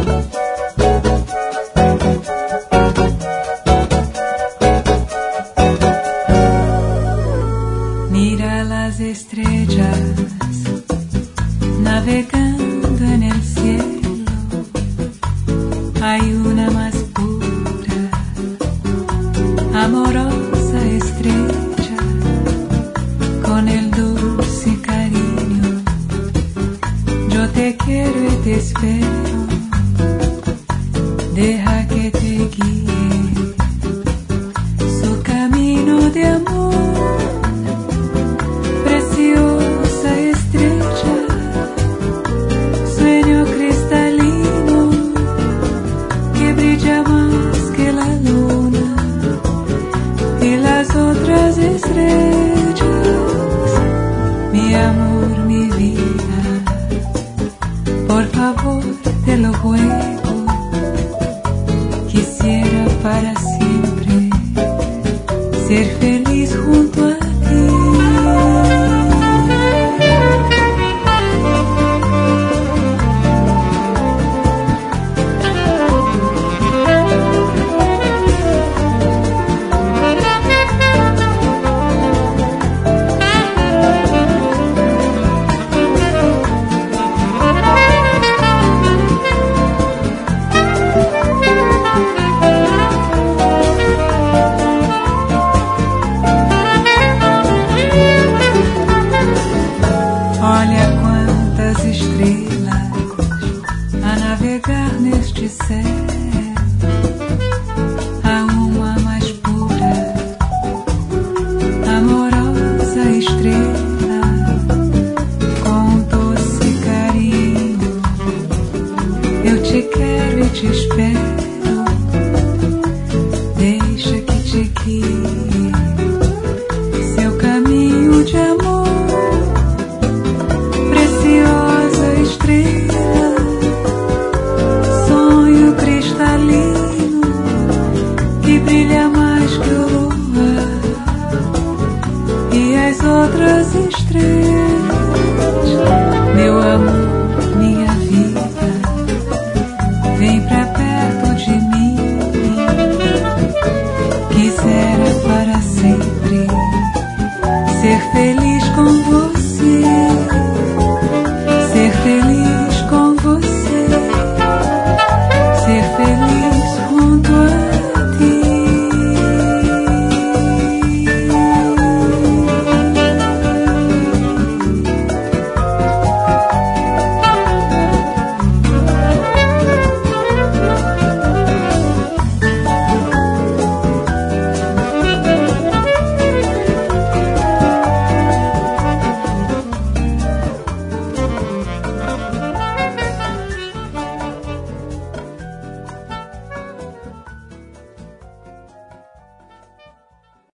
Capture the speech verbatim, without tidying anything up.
Mira las estrellas navegando en el cielo. Hay una más pura, amorosa estrella, con el dulce cariño. Yo te quiero y te espero, deja que te guíe su camino de amor. Preciosa estrella, sueño cristalino que brilla más que la luna y las otras estrellas. Mi amor, mi vida, por favor te lo ruego, quisiera para siempre ser feliz junto a ti. Olha quantas estrelas a navegar neste céu. Há uma mais pura, amorosa estrela, com doce carinho. Eu te quero e te espero,